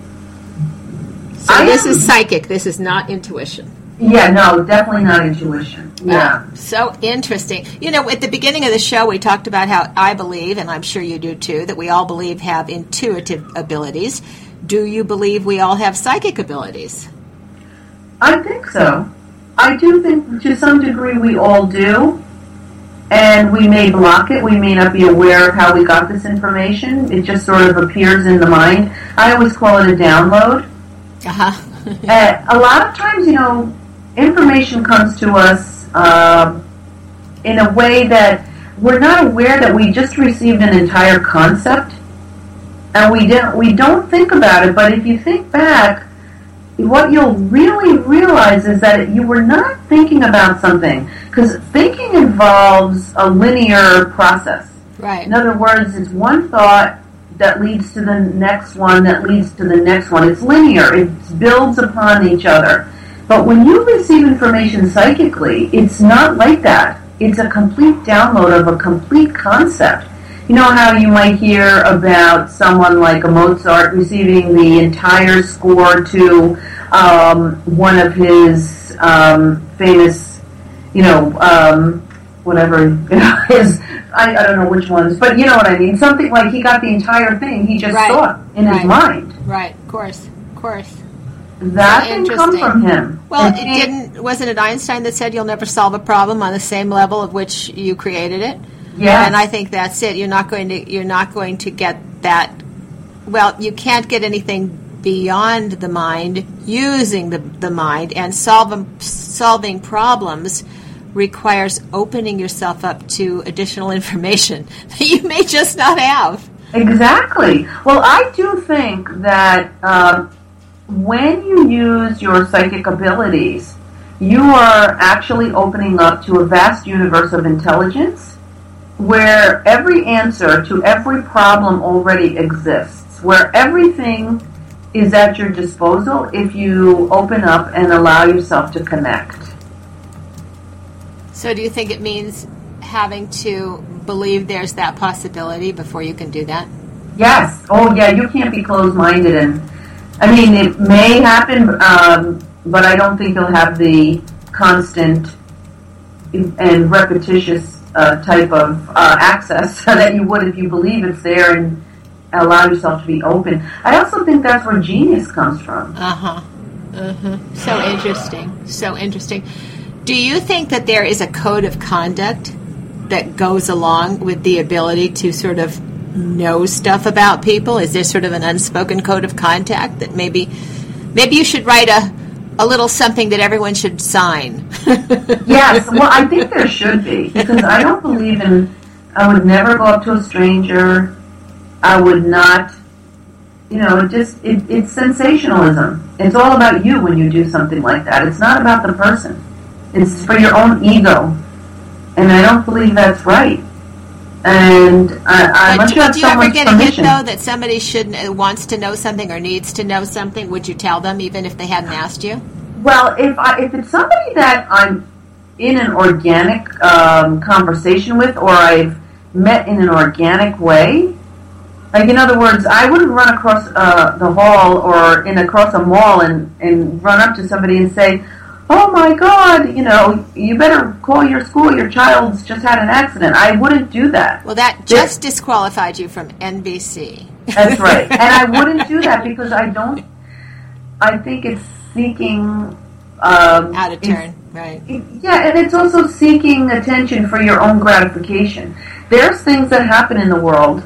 So I this am, is psychic. This is not intuition. Yeah, no, definitely not intuition. Yeah. Oh, so interesting. You know, at the beginning of the show, we talked about how I believe, and I'm sure you do too, that we all believe have intuitive abilities. Do you believe we all have psychic abilities? I think so. I do think to some degree we all do. And we may block it. We may not be aware of how we got this information. It just sort of appears in the mind. I always call it a download. Uh-huh. uh, a lot of times, you know, information comes to us uh, in a way that we're not aware that we just received an entire concept, and we didn't. We don't think about it. But if you think back, what you'll really realize is that you were not thinking about something, because thinking involves a linear process. Right. In other words, it's one thought that leads to the next one, that leads to the next one. It's linear. It builds upon each other. But when you receive information psychically, it's not like that. It's a complete download of a complete concept. You know how you might hear about someone like a Mozart receiving the entire score to um, one of his um, famous, you know, um, whatever, you know, his, I, I don't know which ones, but you know what I mean. Something like he got the entire thing, he just right. saw it in right. his mind. Right, of course, of course. That didn't come from him. Well, it didn't. Wasn't it Einstein that said you'll never solve a problem on the same level of which you created it? Yeah, and I think that's it. You're not going to. You're not going to get that. Well, you can't get anything beyond the mind using the the mind, and solving solving problems requires opening yourself up to additional information that you may just not have. Exactly. Well, I do think that um, when you use your psychic abilities, you are actually opening up to a vast universe of intelligence where every answer to every problem already exists, where everything is at your disposal if you open up and allow yourself to connect. So do you think it means having to believe there's that possibility before you can do that? Yes. Oh, yeah, you can't be closed-minded. And I mean, it may happen, um, but I don't think you'll have the constant and repetitious uh, type of uh, access that you would if you believe it's there and allow yourself to be open. I also think that's where genius comes from. Uh-huh. Uh-huh. So interesting. So interesting. Do you think that there is a code of conduct that goes along with the ability to sort of know stuff about people? Is there sort of an unspoken code of conduct that maybe maybe you should write a, a little something that everyone should sign? Yes, well, I think there should be, because I don't believe in, I would never go up to a stranger. I would not, you know, it just, it, it's sensationalism. It's all about you when you do something like that. It's not about the person. It's for your own ego. And I don't believe that's right. And I, I but, must but have do you ever someone's get permission. a hint, though, that somebody should wants to know something or needs to know something? Would you tell them even if they hadn't asked you? Well, if I, if it's somebody that I'm in an organic um, conversation with, or I've met in an organic way, like in other words, I wouldn't run across uh, the hall or in across a mall and, and run up to somebody and say, "Oh my God, you know, you better call your school. Your child's just had an accident." I wouldn't do that. Well, that just this, disqualified you from N B C. That's right, and I wouldn't do that because I don't. I think it's seeking um, out of turn, right? It, yeah, and it's also seeking attention for your own gratification. There's things that happen in the world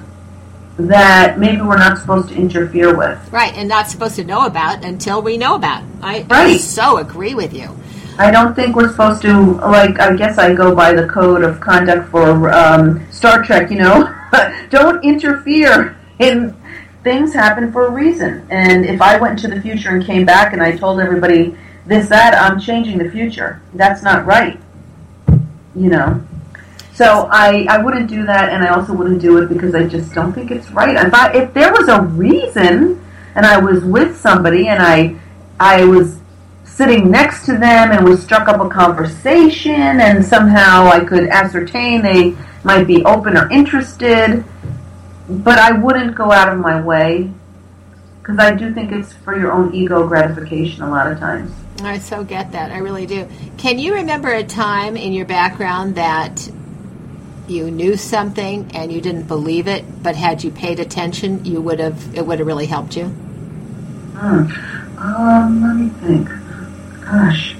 that maybe we're not supposed to interfere with. Right, and not supposed to know about until we know about. I, right. I so agree with you. I don't think we're supposed to, like, I guess I go by the code of conduct for um, Star Trek, you know. Don't interfere in things happen for a reason. And if I went into the future and came back and I told everybody this, that, I'm changing the future. That's not right, you know. So I, I wouldn't do that, and I also wouldn't do it because I just don't think it's right. If, I, if there was a reason, and I was with somebody, and I I was sitting next to them, and we struck up a conversation, and somehow I could ascertain they might be open or interested, but I wouldn't go out of my way, because I do think it's for your own ego gratification a lot of times. I so get that. I really do. Can you remember a time in your background that you knew something and you didn't believe it, but had you paid attention, you would have it would have really helped you? Hmm. Um, let me think. Gosh.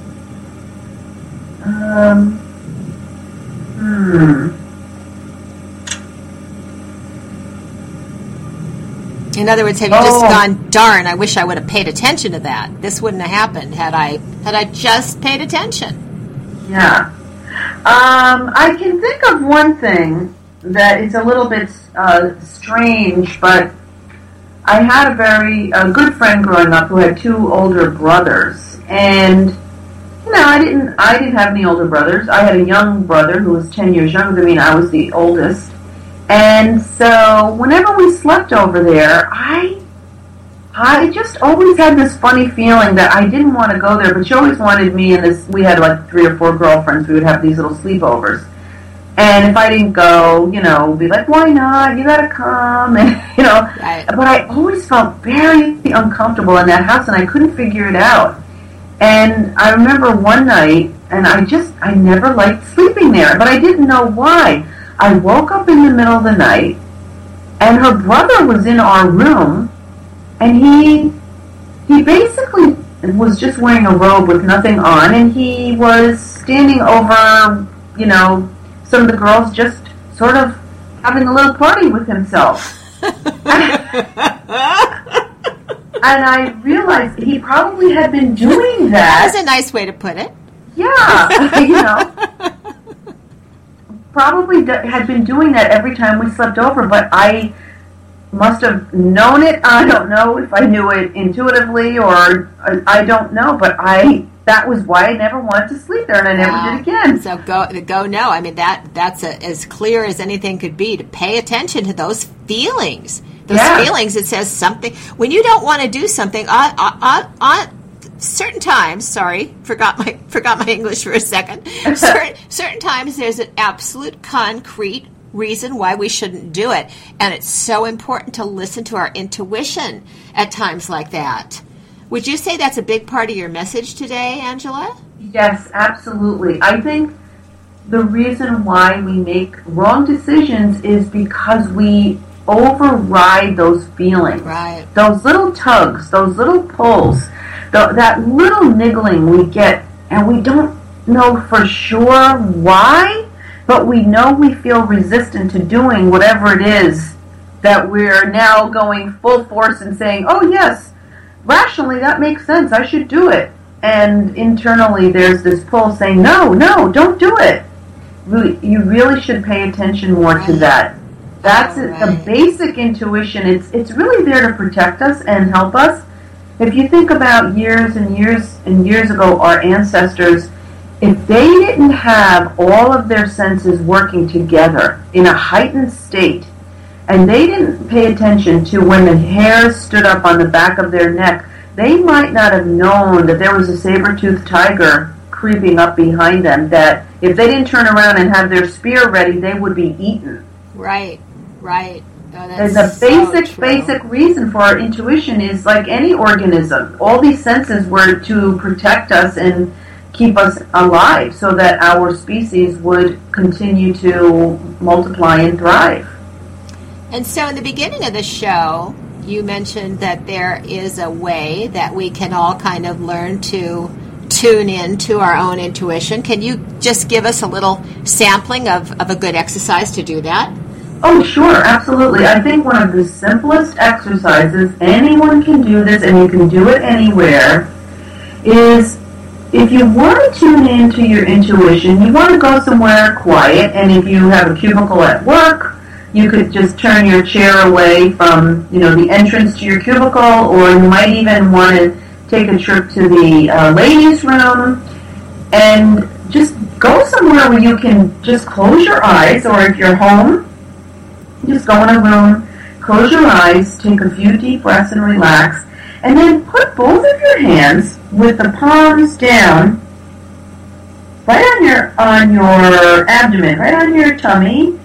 Um. Hmm. In other words, have you oh. just gone, darn, I wish I would have paid attention to that. This wouldn't have happened had I had I just paid attention. Yeah. Um, I can think of one thing that is a little bit uh, strange, but I had a very a good friend growing up who had two older brothers, and you know, I didn't I didn't have any older brothers. I had a young brother who was ten years younger than me, and I was the oldest. And so whenever we slept over there, I I just always had this funny feeling that I didn't want to go there, but she always wanted me, and this we had like three or four girlfriends. We would have these little sleepovers. And if I didn't go, you know, be like, why not? You gotta come, and you know. Right. But I always felt very uncomfortable in that house, and I couldn't figure it out. And I remember one night, and I just, I never liked sleeping there, but I didn't know why. I woke up in the middle of the night, and her brother was in our room, and he, he basically was just wearing a robe with nothing on, and he was standing over, you know, some of the girls just sort of having a little party with himself. And I realized he probably had been doing that. That was a nice way to put it. Yeah, you know. Probably d- had been doing that every time we slept over, but I must have known it. I don't know if I knew it intuitively or I don't know, but I... that was why I never wanted to sleep there, and I never wow. did again. So go, go no. I mean, that that's a, as clear as anything could be, to pay attention to those feelings. Those yeah. feelings, it says something. When you don't want to do something, on, on, on certain times, sorry, forgot my forgot my English for a second, certain, certain times there's an absolute concrete reason why we shouldn't do it. And it's so important to listen to our intuition at times like that. Would you say that's a big part of your message today, Angela? Yes, absolutely. I think the reason why we make wrong decisions is because we override those feelings. Right. Those little tugs, those little pulls, the, that little niggling we get, and we don't know for sure why, but we know we feel resistant to doing whatever it is that we're now going full force and saying, oh, yes, rationally, that makes sense. I should do it. And internally, there's this pull saying, no, no, don't do it. Really, you really should pay attention more right. to that. That's it, right. The basic intuition. It's it's really there to protect us and help us. If you think about years and years and years ago, our ancestors, if they didn't have all of their senses working together in a heightened state, and they didn't pay attention to when the hairs stood up on the back of their neck, they might not have known that there was a saber-toothed tiger creeping up behind them, that if they didn't turn around and have their spear ready, they would be eaten. Right, right. Oh, There's a so basic, true. basic reason for our intuition is like any organism. All these senses were to protect us and keep us alive so that our species would continue to multiply and thrive. And so in the beginning of the show, you mentioned that there is a way that we can all kind of learn to tune in to our own intuition. Can you just give us a little sampling of, of a good exercise to do that? Oh, sure, absolutely. I think one of the simplest exercises, anyone can do this and you can do it anywhere, is if you want to tune into your intuition, you want to go somewhere quiet, and if you have a cubicle at work, you could just turn your chair away from, you know, the entrance to your cubicle, or you might even want to take a trip to the uh, ladies' room and just go somewhere where you can just close your eyes, or if you're home, just go in a room, close your eyes, take a few deep breaths and relax, and then put both of your hands with the palms down right on your on your abdomen, right on your tummy,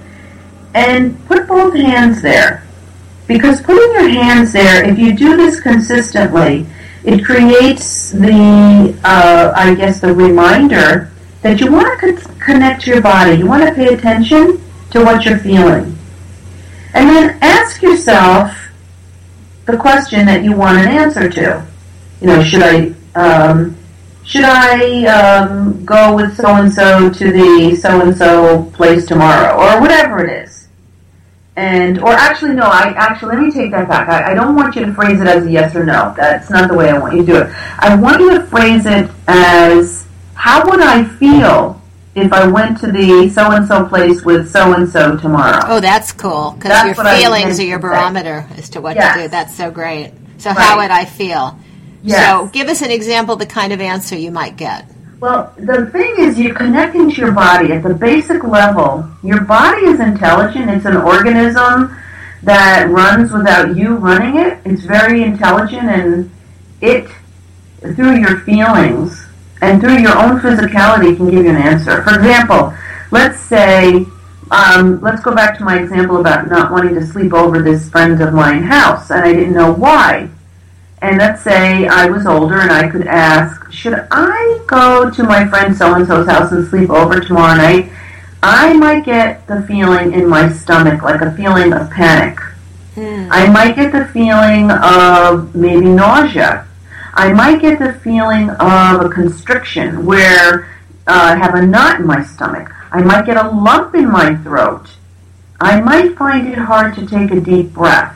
and put both hands there. Because putting your hands there, if you do this consistently, it creates the, uh, I guess, the reminder that you want to con- connect your body. You want to pay attention to what you're feeling. And then ask yourself the question that you want an answer to. You know, should I um, should I um, go with so-and-so to the so-and-so place tomorrow, or whatever it is. And, or actually, no, I actually, let me take that back. I, I don't want you to phrase it as a yes or no. That's not the way I want you to do it. I want you to phrase it as, how would I feel if I went to the so-and-so place with so-and-so tomorrow? Oh, that's cool, because your feelings are your barometer as to what yes. to do. That's so great. So right. How would I feel? Yes. So give us an example of the kind of answer you might get. Well, the thing is, you're connecting to your body at the basic level. Your body is intelligent. It's an organism that runs without you running it. It's very intelligent, and it, through your feelings and through your own physicality, can give you an answer. For example, let's say, um, let's go back to my example about not wanting to sleep over this friend of mine house, and I didn't know why. And let's say I was older and I could ask, should I go to my friend so-and-so's house and sleep over tomorrow night? I might get the feeling in my stomach, like a feeling of panic. Mm. I might get the feeling of maybe nausea. I might get the feeling of a constriction where uh, I have a knot in my stomach. I might get a lump in my throat. I might find it hard to take a deep breath.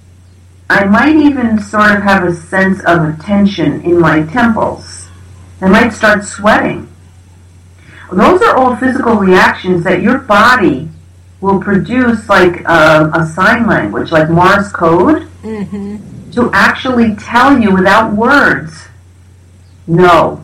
I might even sort of have a sense of a tension in my temples. I might start sweating. Those are all physical reactions that your body will produce, like uh, a sign language, like Morse code, mm-hmm. to actually tell you without words, no,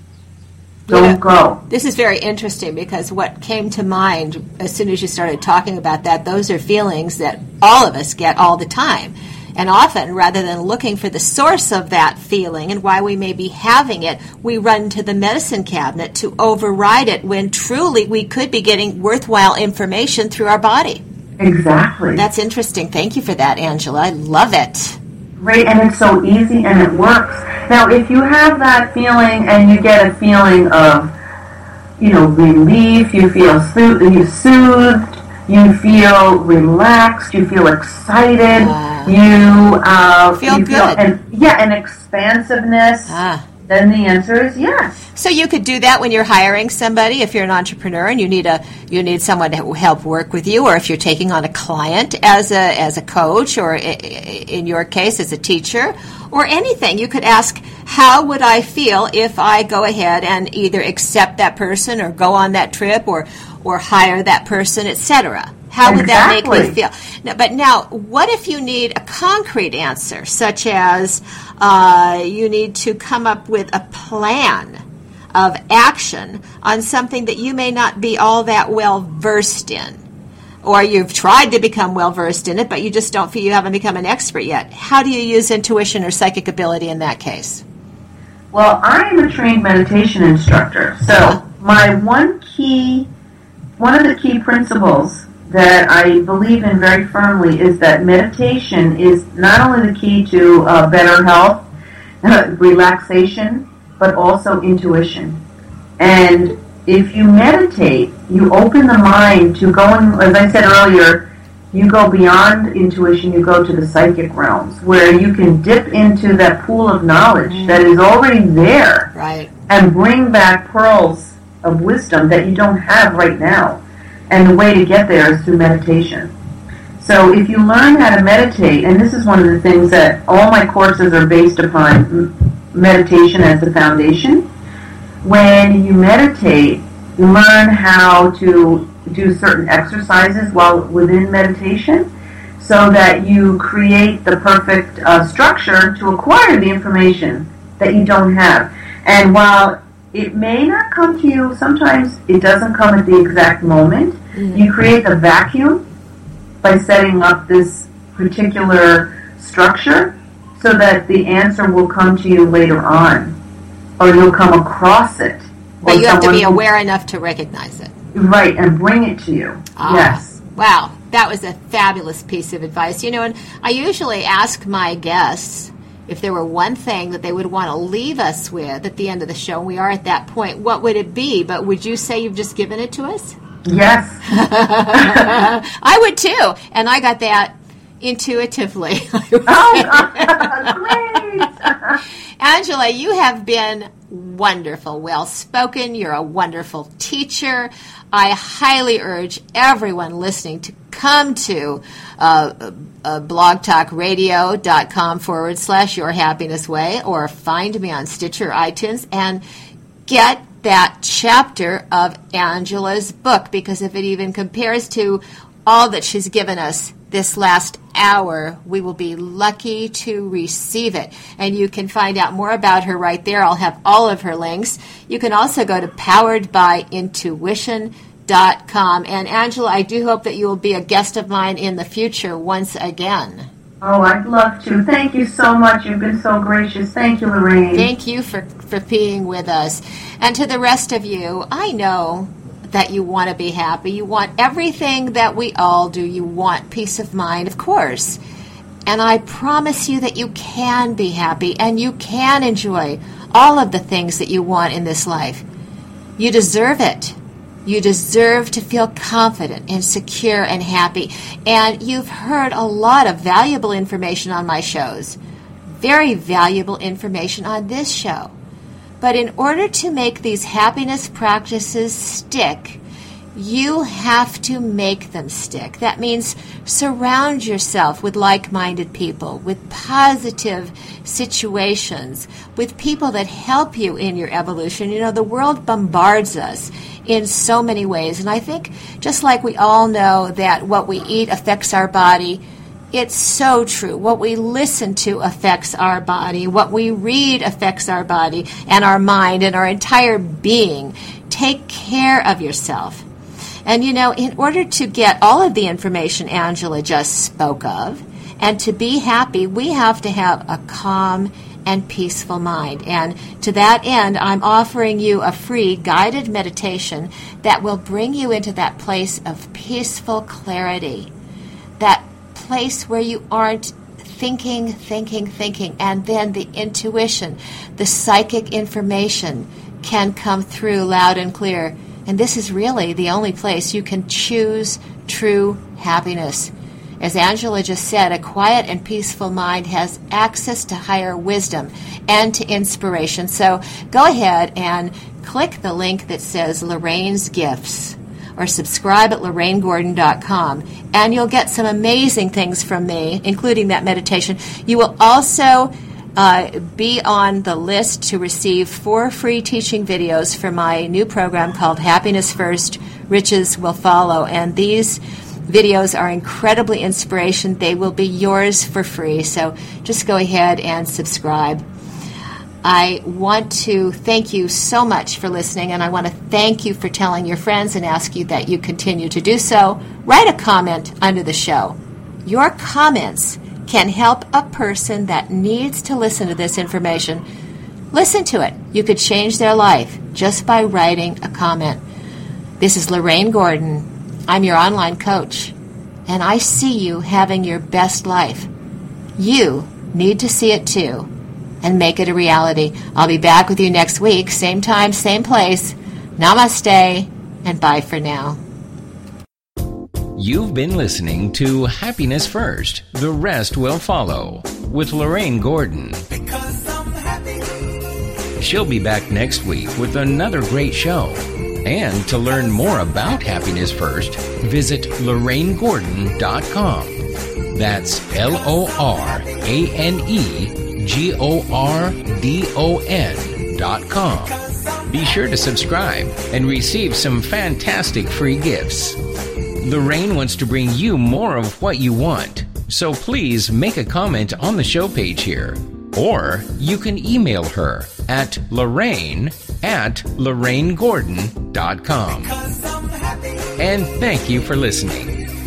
don't you know, go. This is very interesting, because what came to mind as soon as you started talking about that, those are feelings that all of us get all the time. And often, rather than looking for the source of that feeling and why we may be having it, we run to the medicine cabinet to override it, when truly we could be getting worthwhile information through our body. Exactly. That's interesting. Thank you for that, Angela. I love it. Right, and it's so easy and it works. Now, if you have that feeling and you get a feeling of, you know, relief, you feel so- you soothed, you feel relaxed, you feel excited, uh, you uh, feel you good. Feel, and, yeah, an expansiveness, ah. then the answer is yes. So you could do that when you're hiring somebody, if you're an entrepreneur and you need a you need someone to help work with you, or if you're taking on a client as a as a coach, or in your case as a teacher, or anything. You could ask, how would I feel if I go ahead and either accept that person or go on that trip or or hire that person, et cetera. How would exactly. that make me feel? Now, but now, what if you need a concrete answer, such as uh, you need to come up with a plan of action on something that you may not be all that well versed in, or you've tried to become well versed in it, but you just don't feel you haven't become an expert yet? How do you use intuition or psychic ability in that case? Well, I am a trained meditation instructor, so uh-huh. my one key One of the key principles that I believe in very firmly is that meditation is not only the key to uh, better health, uh, relaxation, but also intuition. And if you meditate, you open the mind to going, as I said earlier, you go beyond intuition, you go to the psychic realms, where you can dip into that pool of knowledge mm. that is already there, right, and bring back pearls of wisdom that you don't have right now. And the way to get there is through meditation. So if you learn how to meditate, and this is one of the things that all my courses are based upon, meditation as the foundation. When you meditate, you learn how to do certain exercises while within meditation, so that you create the perfect uh, structure to acquire the information that you don't have. And while it may not come to you. Sometimes it doesn't come at the exact moment. Mm-hmm. You create a vacuum by setting up this particular structure so that the answer will come to you later on, or you'll come across it. But you have to be aware enough to recognize it. Right, and bring it to you. Ah, yes. Wow, that was a fabulous piece of advice. You know, and I usually ask my guests if there were one thing that they would want to leave us with at the end of the show. We are at that point. What would it be? But would you say you've just given it to us? Yes. I would too. And I got that intuitively. Oh, great. Angela, you have been wonderful, well-spoken. You're a wonderful teacher. I highly urge everyone listening to come to uh, uh, blogtalkradio.com forward slash Your Happiness Way, or find me on Stitcher, iTunes, and get that chapter of Angela's book, because if it even compares to all that she's given us this last hour, we will be lucky to receive it. And you can find out more about her right there. I'll have all of her links. You can also go to powered by intuition dot com. And Angela, I do hope that you will be a guest of mine in the future once again. Oh, I'd love to. Thank you so much. You've been so gracious. Thank you, Lorraine. Thank you for, for being with us. And to the rest of you, I know that you want to be happy. You want everything that we all do. You want peace of mind, of course. And I promise you that you can be happy and you can enjoy all of the things that you want in this life. You deserve it. You deserve to feel confident and secure and happy. And you've heard a lot of valuable information on my shows. Very valuable information on this show. But in order to make these happiness practices stick, you have to make them stick. That means surround yourself with like-minded people, with positive situations, with people that help you in your evolution. You know, the world bombards us in so many ways. And I think just like we all know that what we eat affects our body, it's so true. What we listen to affects our body. What we read affects our body and our mind and our entire being. Take care of yourself. And, you know, in order to get all of the information Angela just spoke of and to be happy, we have to have a calm and peaceful mind. And to that end, I'm offering you a free guided meditation that will bring you into that place of peaceful clarity, that place where you aren't thinking, thinking, thinking, and then the intuition, the psychic information can come through loud and clear. And this is really the only place you can choose true happiness. As Angela just said, a quiet and peaceful mind has access to higher wisdom and to inspiration. So go ahead and click the link that says Lorraine's Gifts, or subscribe at Lorraine Gordon dot com, and you'll get some amazing things from me, including that meditation. You will also uh, be on the list to receive four free teaching videos for my new program called Happiness First, Riches Will Follow. And these videos are incredibly inspirational. They will be yours for free, so just go ahead and subscribe. I want to thank you so much for listening, and I want to thank you for telling your friends and ask you that you continue to do so. Write a comment under the show. Your comments can help a person that needs to listen to this information. Listen to it. You could change their life just by writing a comment. This is Lorraine Gordon. I'm your online coach, and I see you having your best life. You need to see it too and make it a reality. I'll be back with you next week, same time, same place. Namaste, and bye for now. You've been listening to Happiness First, the Rest Will Follow, with Lorraine Gordon. Because I'm happy. She'll be back next week with another great show. And to learn more about Happiness First, visit Lorraine Gordon dot com. That's L O R A N E G O R D O N dot com. Be sure to subscribe and receive some fantastic free gifts. Lorraine wants to bring you more of what you want, so please make a comment on the show page here. Or you can email her at Lorraine at Lorraine Gordon dot com. And thank you for listening.